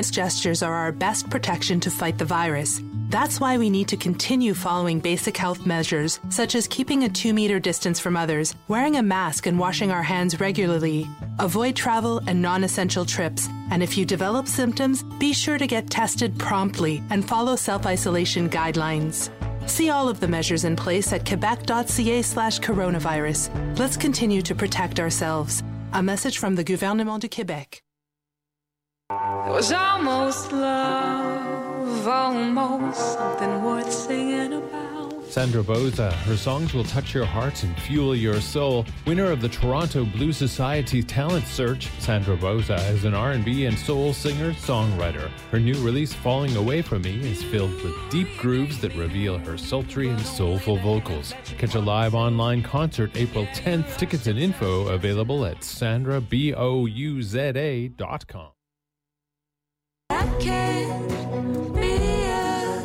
kindness gestures are our best protection to fight the virus. That's why we need to continue following basic health measures, such as keeping a 2-meter distance from others, wearing a mask and washing our hands regularly. Avoid travel and non-essential trips, and if you develop symptoms, be sure to get tested promptly and follow self-isolation guidelines. See all of the measures in place at quebec.ca/coronavirus. Let's continue to protect ourselves. A message from the Gouvernement du Québec. It was almost love, almost something worth singing about. Sandra Boza. Her songs will touch your heart and fuel your soul. Winner of the Toronto Blues Society Talent Search, Sandra Boza is an R&B and soul singer-songwriter. Her new release, Falling Away From Me, is filled with deep grooves that reveal her sultry and soulful vocals. Catch a live online concert April 10th. Tickets and info available at sandrabouza.com. I can't be a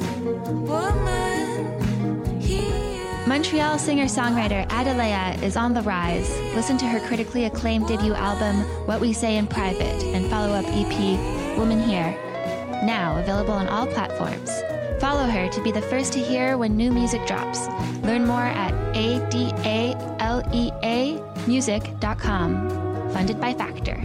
woman here. Montreal singer-songwriter Adalea is on the rise. Listen to her critically acclaimed debut album, What We Say in Private, and follow-up EP, Woman Here, now available on all platforms. Follow her to be the first to hear when new music drops. Learn more at adaleamusic.com. Funded by Factor.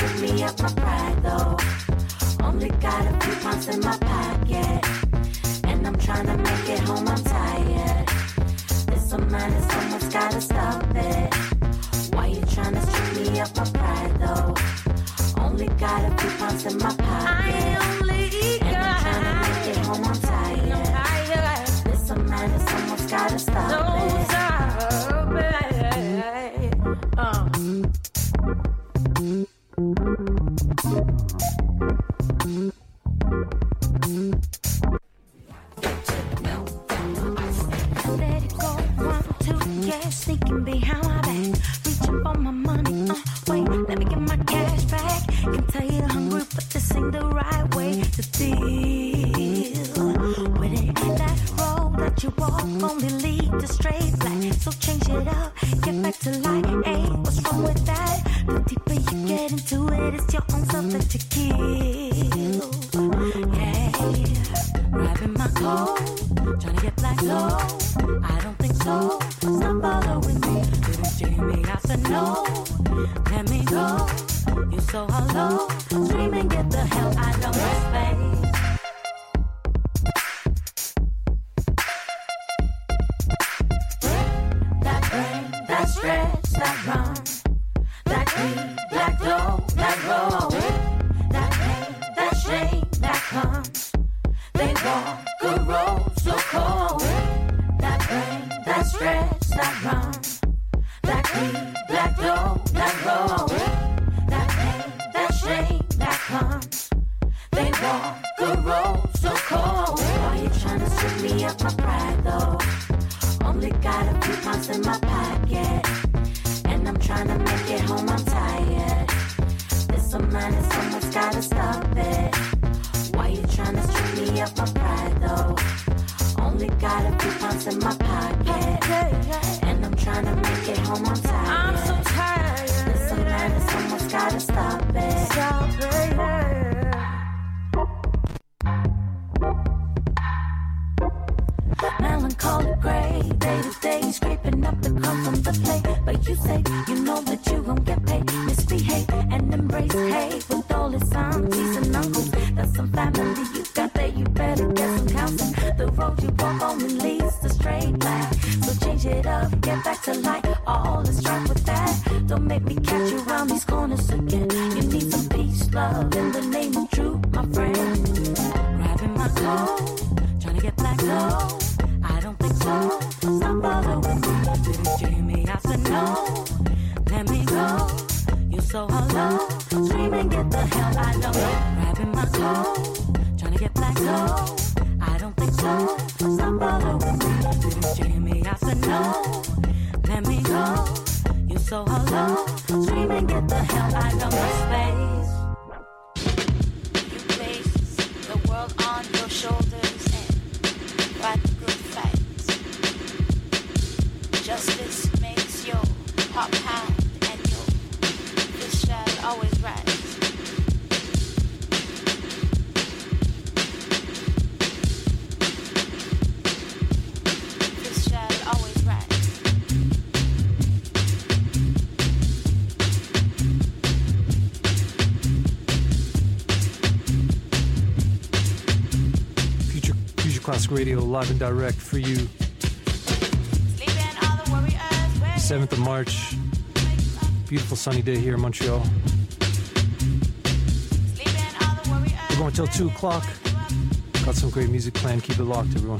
strip me of my pride though. Only got a few pounds in my pocket, and I'm trying to make it home, I'm tired. This a madness, someone's gotta stop it. Why you trying to strip me of my pride though? Only got a few pounds in my pocket, and I'm trying to make it home, I'm tired. This a madness, someone's gotta stop it. Let it go, 1, 2, yeah, sneaking behind my back, reaching for my money. Wait, let me get my cash back. Can tell you're hungry, but this ain't the right way to deal with it. That road that you walk only lead to straight black. So change it up, get back to light. Hey, what's wrong with that? The deeper you get into it, it's your own self that you kill. Yeah, grabbing my coat, trying to get black low. I don't think so. Stop following me. Didn't Jamie? I said no. Let me go. You're so hollow. Scream and get the hell out of my space. That brain, that stretch, that run, that clean, black dough, that roll, that pain, that shame, that comes. They walk a road so cold. That brain, that stretch, that run, that clean, black dough, that roll, that pain, that shame, that comes. They walk a road so cold. Why you tryna strip me of my pride though? Only got a few pounds in my pocket, and I'm tryna make it home, I'm tired. This a madness, someone's gotta stop it. Why you tryna strip me of my pride though? Only got a few pounds in my pocket, and I'm tryna make it home, I'm tired. I'm so tired. This a madness, someone's gotta stop it. Stop it. Melancholy gray, day to day, scraping up the crumb from the plate. But you say you know that you gon' get paid. Misbehave and embrace hate with all its aunties and uncles. That's some family you got there, you better get some counseling. The road you walk only leads to straight black. So change it up, get back to light. All is right with that. Don't make me catch you around these corners again. You need some peace, love, in the name of truth, my friend. Grabbing my coat, trying to get black low. I don't think so. Stop following me. Didn't Jamie? I said no. Let me go. You're so hollow. Scream and get the hell out of me. Grabbing my coat, trying to get black low. I don't think so. Stop following me. Didn't Jamie? I said no. Let me go. You're so hollow. Scream and get the hell out of my space. You place the world on your shoulders and fight the good fight. Justice makes your heart pound and your fist shall always rise. Fist shall always rise. Future Classic Radio, live and direct for you. 7th of March. Beautiful sunny day here in Montreal. We're going till 2 o'clock. Got some great music planned. Keep it locked, everyone.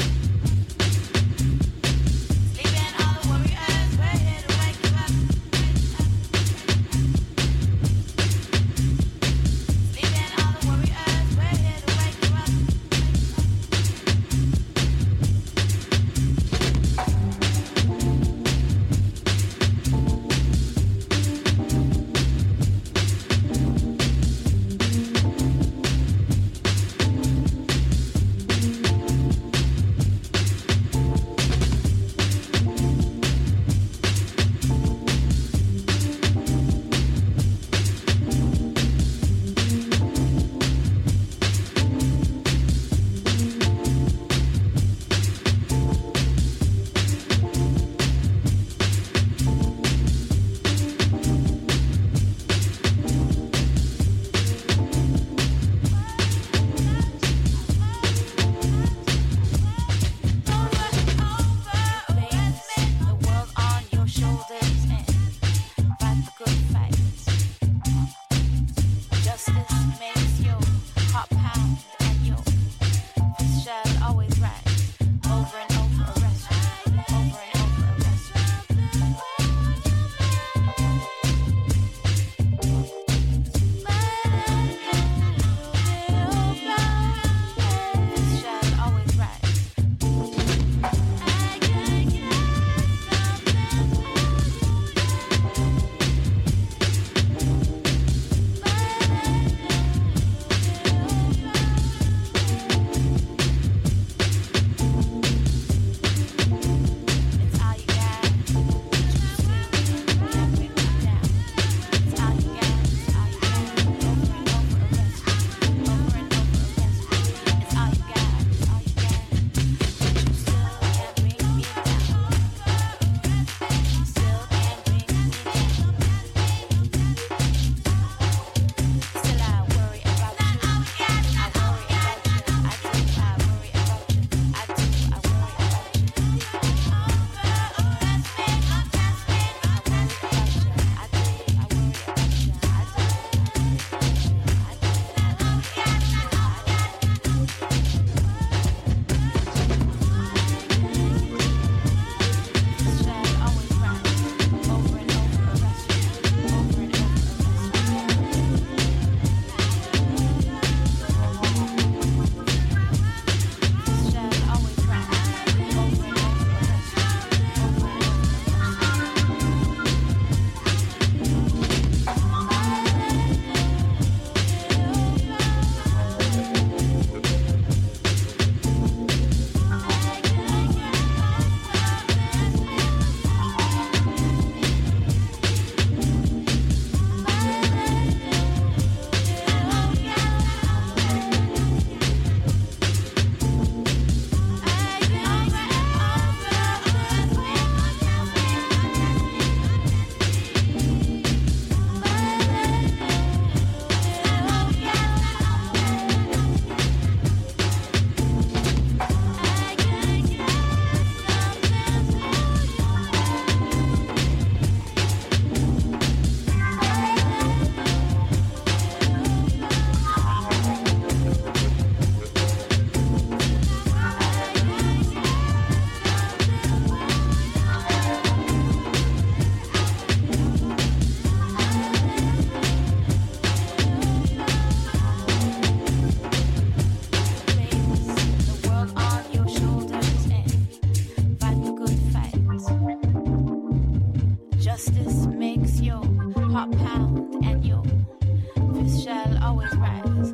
heart pound and your fist shall always rise.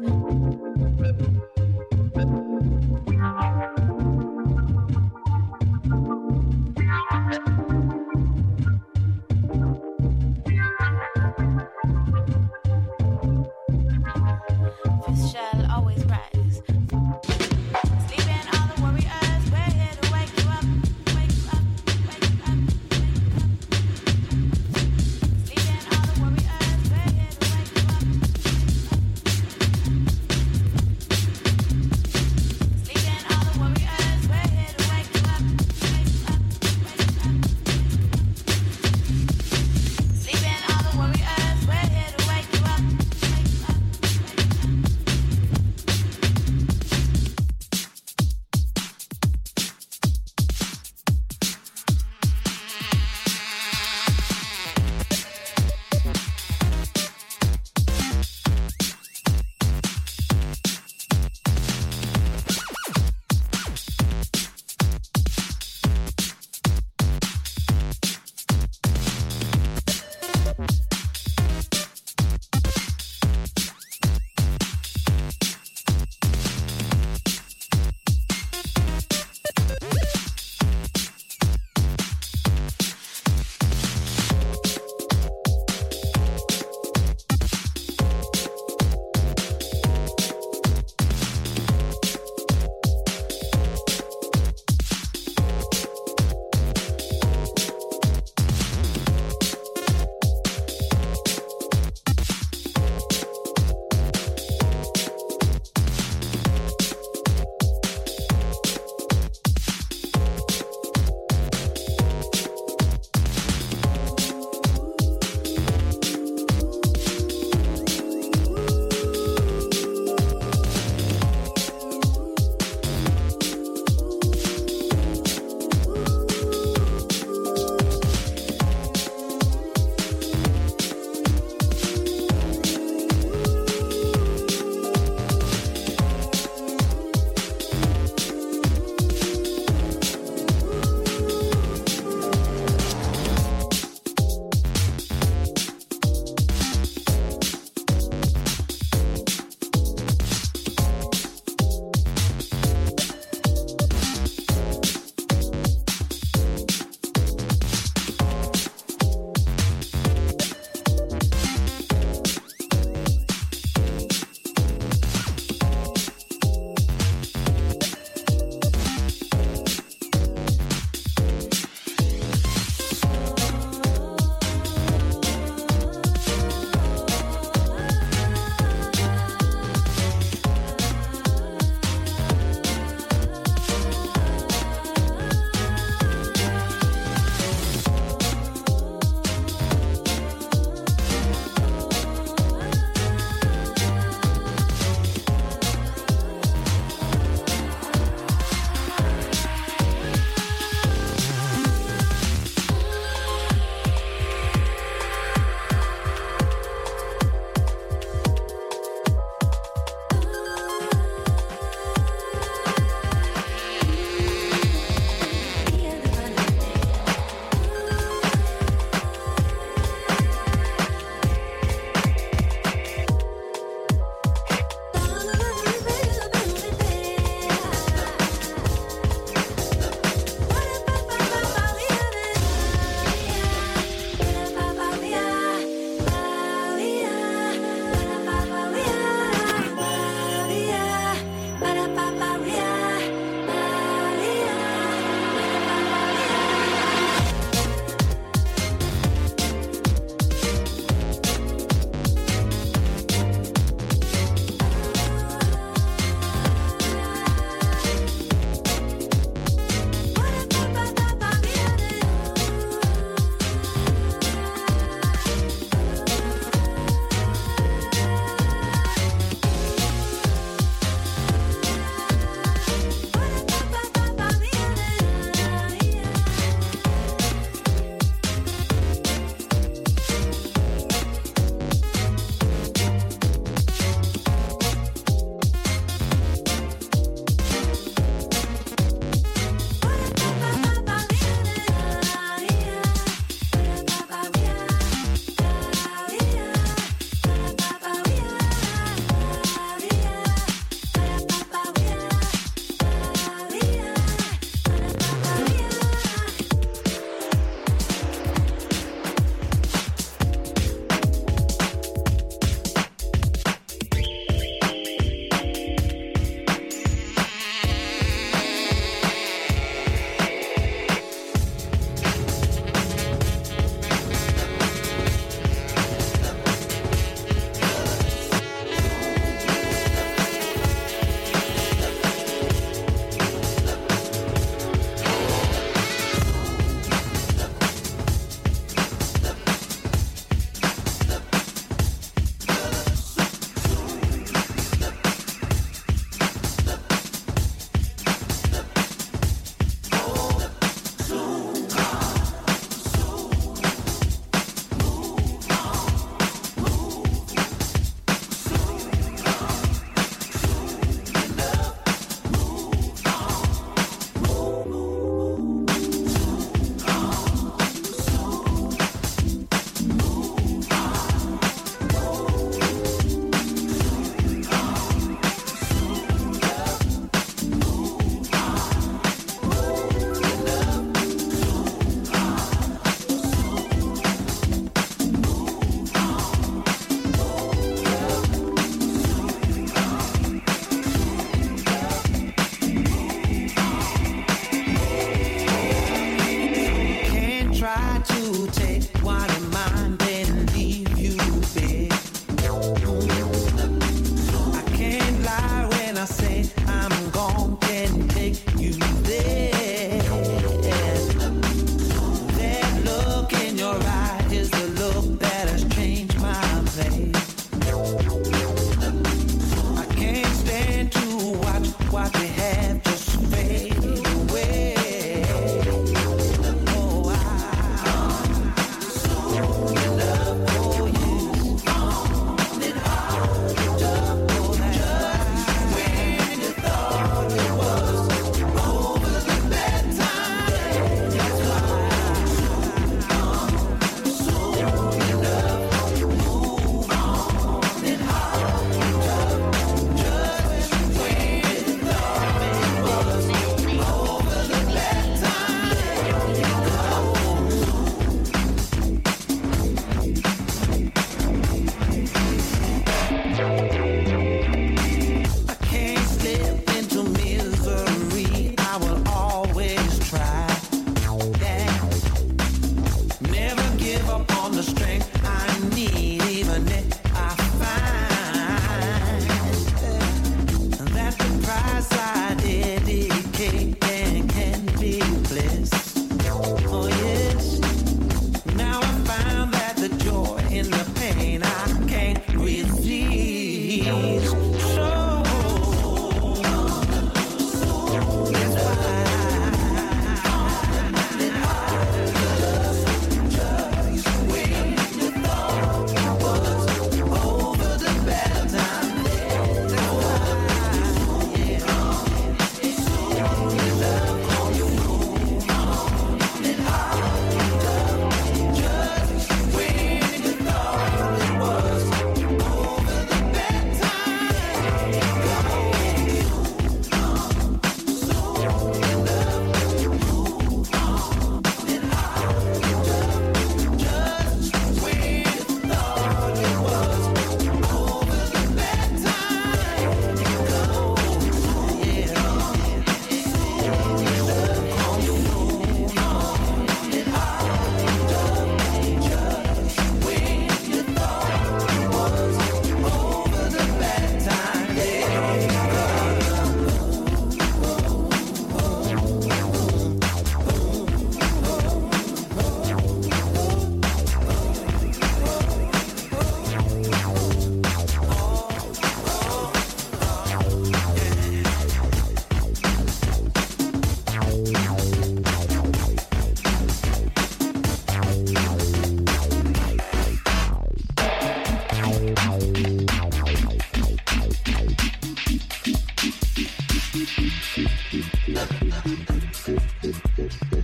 Fist shall always rise. Sleeping all the warriors, we're here to wake you up, wake you up, wake you up, wake you up. Sleeping all the warriors.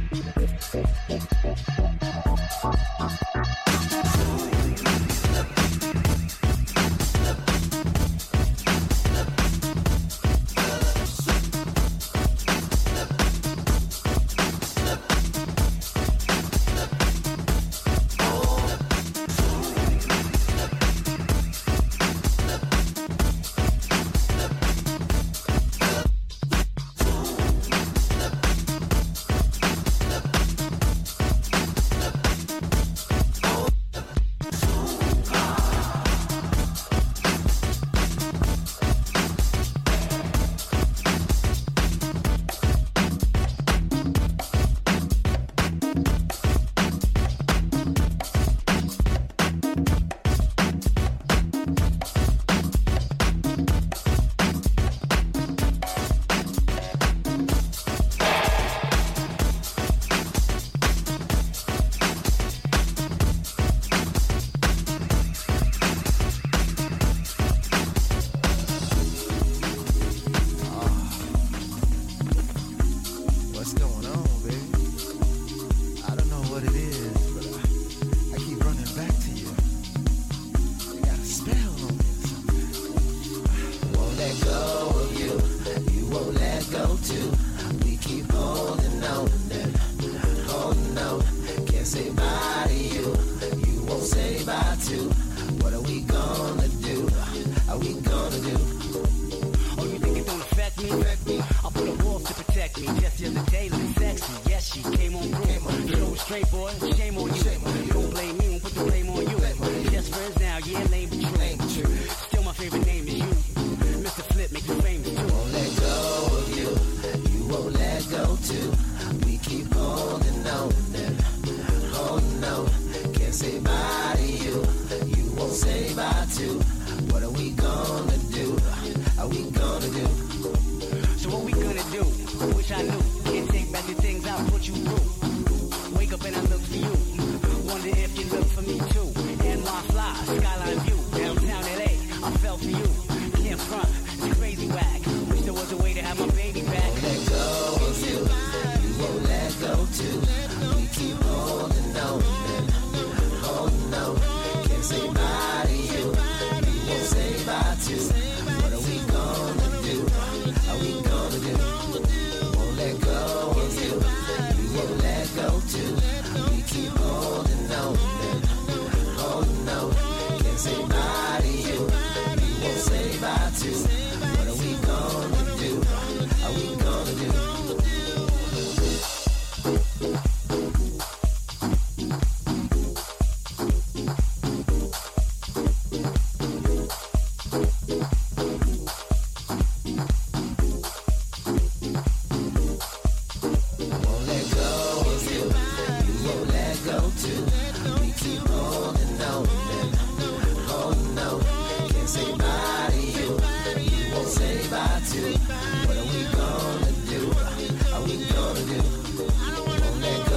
What are we gonna do? Are we gonna do? Won't let go.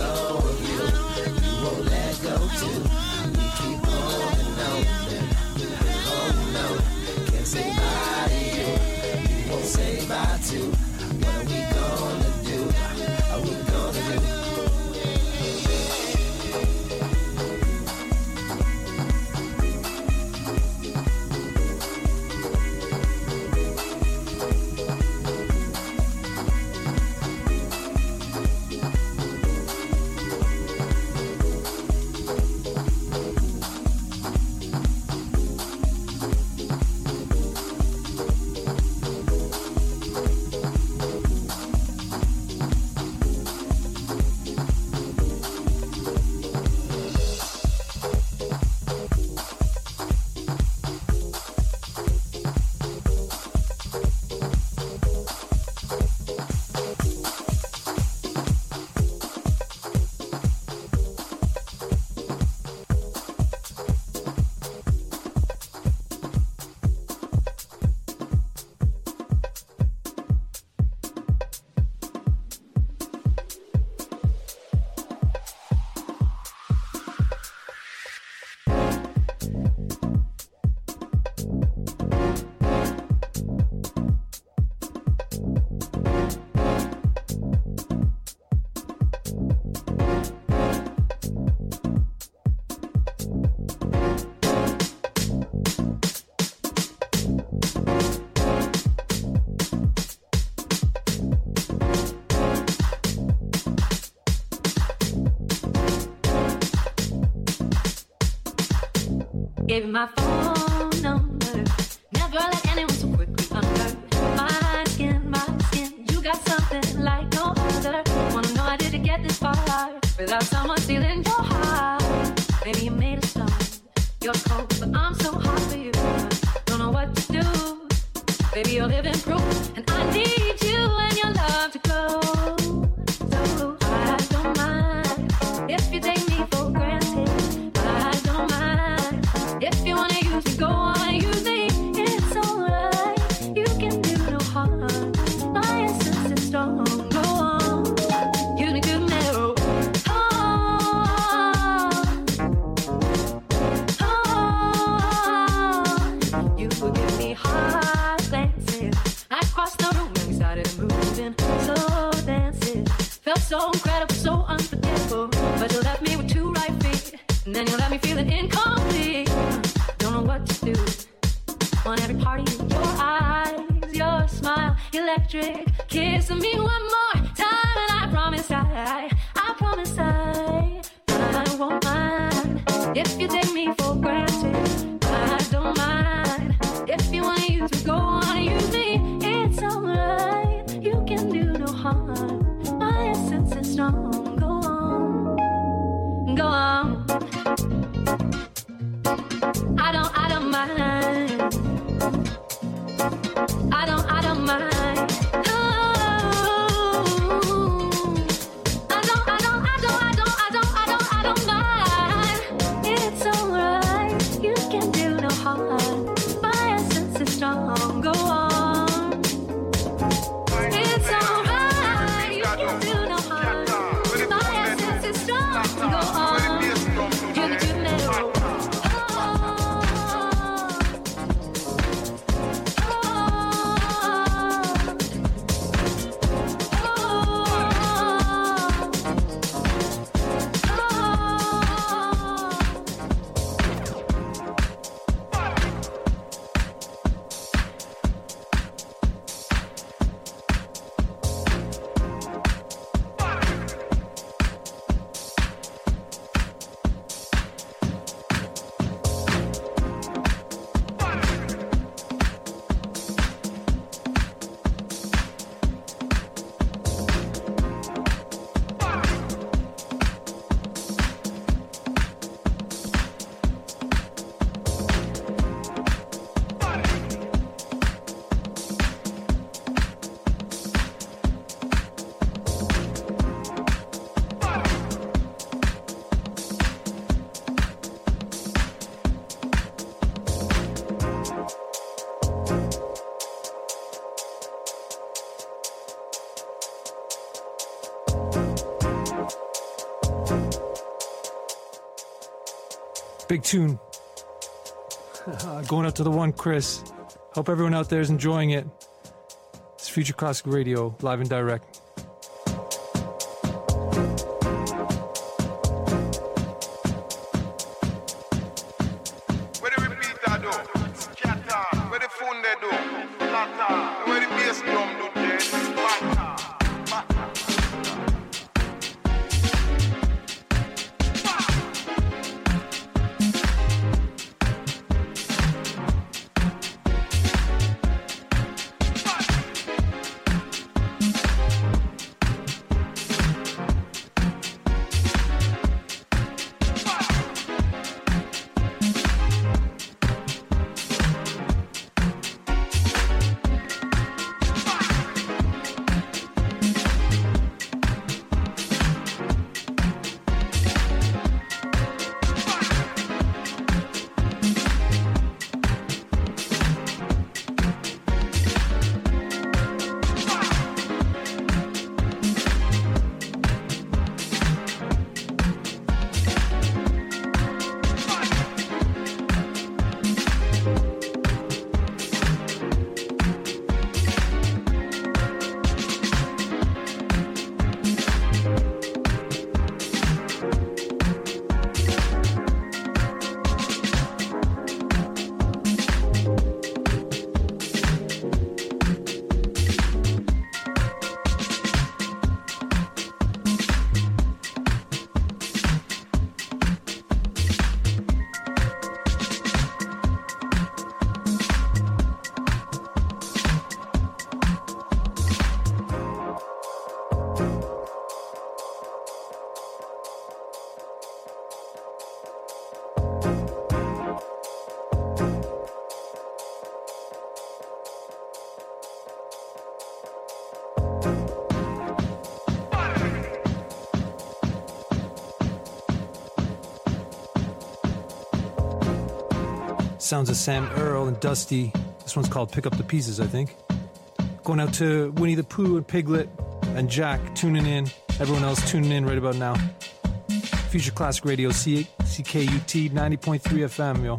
gave you my phone number. Never let anyone so quickly under my skin, my skin. You got something like no other. Wanna know how did you get this far without someone stealing your heart? Maybe you made a start. You're cold, but I'm so hot for you. Don't know what to do. Baby, you're living proof, and I need you and your love to grow. So I don't mind if you take me for granted. I don't mind if you wanna use me, go on, use me. It's alright, you can do no harm. My essence is strong, go on. You need to know. You give me hard glances. I crossed the room and we started moving, slow dancing. Felt so incredible, so unforgettable. But you left me with 2 right feet, and then you left me feeling incomplete. Don't know what to do. On every part of you, your eyes, your smile, electric. Kissing me one more time, and I promise I won't mind if you take me for granted. I don't mind if you wanna use me, go on, use me. It's alright, you can do no harm. My essence is strong, go on, go on. I don't mind. I don't mind. I don't mind. It's alright, you can do no harm. My essence is strong, go on. It's alright, you can do no harm. My essence is strong, go on. You can do no harm. Big tune. Going out to the one, Chris. Hope everyone out there is enjoying it. It's Future Classic Radio, live and direct. Where the repeat that do? Scatter. Where the phone they do? Flatter. Where the bass drum do? Sounds of Sam Earl and Dusty. This one's called Pick Up the Pieces, I think. Going out to Winnie the Pooh and Piglet and Jack tuning in. Everyone else tuning in right about now. Future Classic Radio, CKUT 90.3 FM, yo.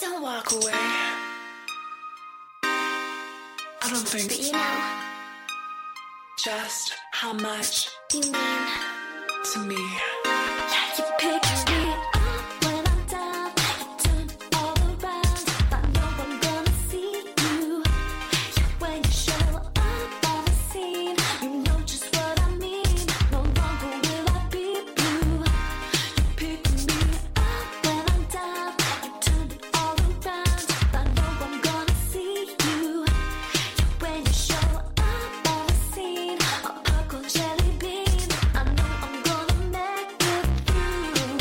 Don't walk away. I don't think. But you know Just how much you mean. to me. Yeah, you pick me up when I'm down. You turn all around. I know I'm gonna see you. Yeah, when you show up on the scene, you know just what I mean. No longer will I be blue. You pick me up when I'm down. You turn it all around. I know I'm gonna see you. Yeah, when you show up on the scene, a popcorn jelly bean. I know I'm gonna make it through.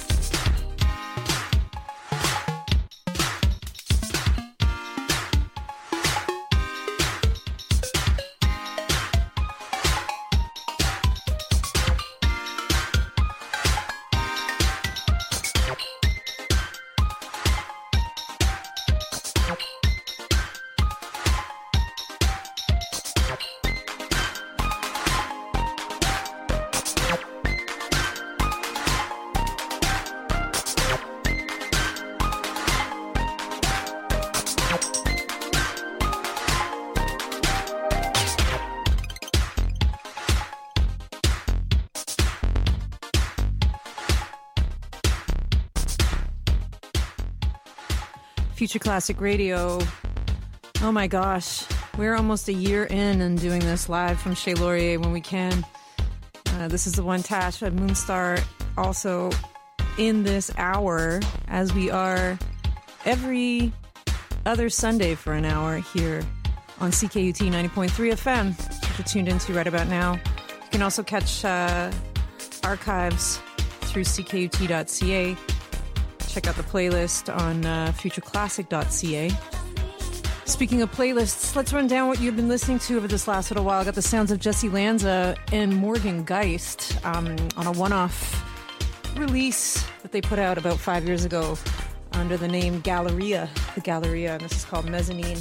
Future Classic Radio. Oh my gosh, we're almost a year in and doing this live from Chez Laurier when we can. This is the one Tash at Moonstar also in this hour, as we are every other Sunday for an hour here on CKUT 90.3 FM, which you're tuned into right about now. You can also catch archives through ckut.ca. Check out the playlist on futureclassic.ca. Speaking of playlists, let's run down what you've been listening to over this last little while. I got the sounds of Jesse Lanza and Morgan Geist on a one-off release that they put out about 5 years ago under the name Galleria. The Galleria, and this is called Mezzanine.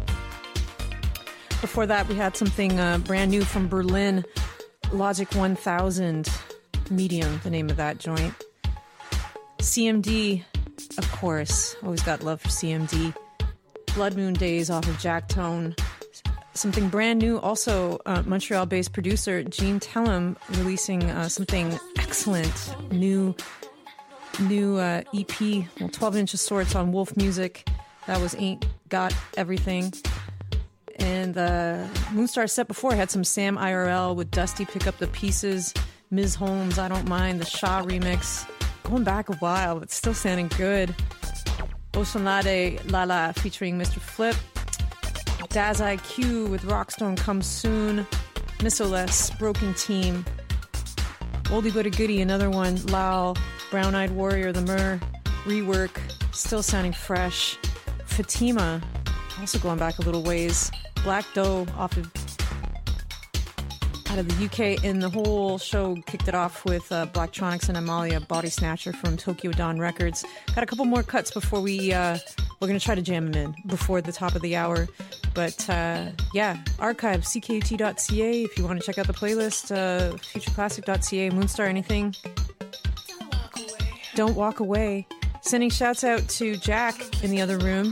Before that, we had something brand new from Berlin, Logic 1000 Medium, the name of that joint. CMD, of course. Always got love for CMD. Blood Moon Days off of Jack Tone. Something brand new, also Montreal-based producer Gene Tellem releasing something excellent, new EP, well, 12-inch of sorts on Wolf Music. That was Ain't Got Everything. And Moonstar set before had some Sam IRL with Dusty Pick Up the Pieces, Ms. Holmes, I Don't Mind, the Shaw remix. Going back a while, but still sounding good. Oceanade Lala featuring Mr. Flip. Daz IQ with Rockstone Comes Soon. Missoless, Broken Team. Oldie But a Goodie, another one. Lal, Brown Eyed Warrior, The Myrrh. Rework, still sounding fresh. Fatima, also going back a little ways. Black Doe out of the UK, and the whole show kicked it off with Blacktronics and Amalia, Body Snatcher from Tokyo Dawn Records. Got a couple more cuts before we're going to try to jam them in before the top of the hour. But yeah, archive, ckut.ca if you want to check out the playlist, futureclassic.ca, Moonstar, anything. Don't walk away. Sending shouts out to Jack in the other room.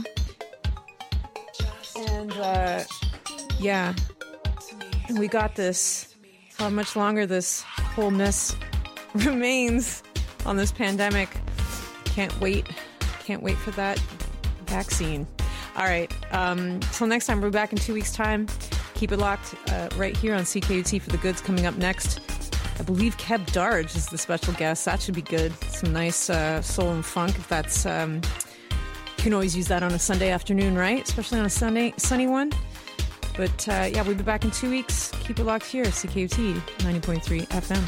And yeah, we got this. How much longer this whole mess remains on this pandemic. Can't wait for that vaccine. All right, till next time, we're back in 2 weeks' time. Keep it locked right here on CKUT for the goods coming up next. I believe Keb Darge is the special guest. That should be good. Some nice soul and funk. If that's, you can always use that on a Sunday afternoon, right? Especially on a sunny one. But yeah, we'll be back in 2 weeks. Keep it locked here, CKUT 90.3 FM.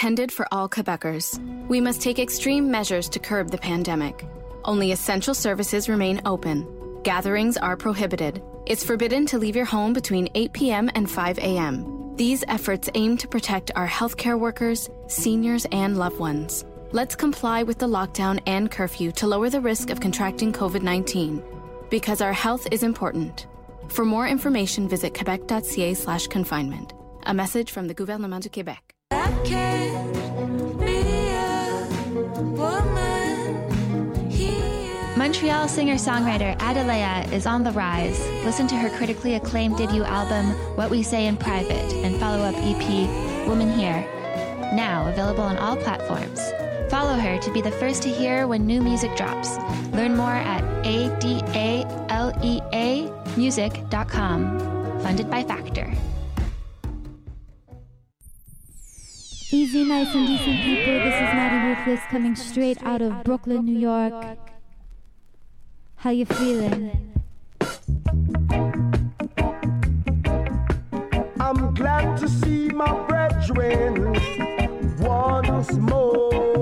intended for all Quebecers. We must take extreme measures to curb the pandemic. Only essential services remain open. Gatherings are prohibited. It's forbidden to leave your home between 8 p.m. and 5 a.m. These efforts aim to protect our healthcare workers, seniors, and loved ones. Let's comply with the lockdown and curfew to lower the risk of contracting COVID-19. Because our health is important. For more information, visit quebec.ca/confinement. A message from the Gouvernement du Québec. I can't be a woman here. Montreal singer-songwriter Adalea is on the rise. Listen to her critically acclaimed debut album, What We Say in Private, and follow-up EP, Woman Here. Now available on all platforms. Follow her to be the first to hear when new music drops. Learn more at adaleamusic.com. Funded by Factor. Easy, nice, and decent people. This is Natty Ruthless coming straight out of Brooklyn, New York. How you feeling? I'm glad to see my brethren once more.